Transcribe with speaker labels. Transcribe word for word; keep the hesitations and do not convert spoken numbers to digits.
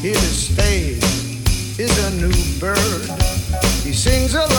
Speaker 1: here to stay is a new bird. He sings a